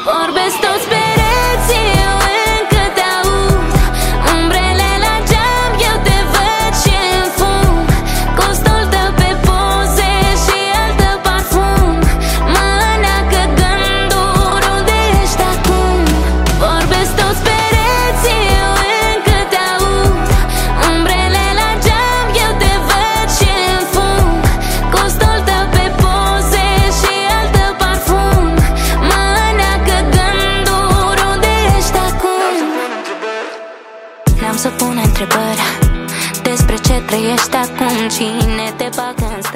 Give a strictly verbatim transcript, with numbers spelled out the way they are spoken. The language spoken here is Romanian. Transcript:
Vorbesc toți pereții, eu încă te aud. Umbrele la geam, eu te văd și-mi fum. Costul tău pe poze și altă parfum. Mă neacă gânduri, unde ești acum? Vorbesc toți pereții, eu încă te aud. Umbrele la geam, eu te văd și-mi fum. Costul tău pe poze și altă parfum. Mă neacă gânduri, unde ești acum? N-am să pun întrebări despre ce trăiești acum. Cine te bagă în stare?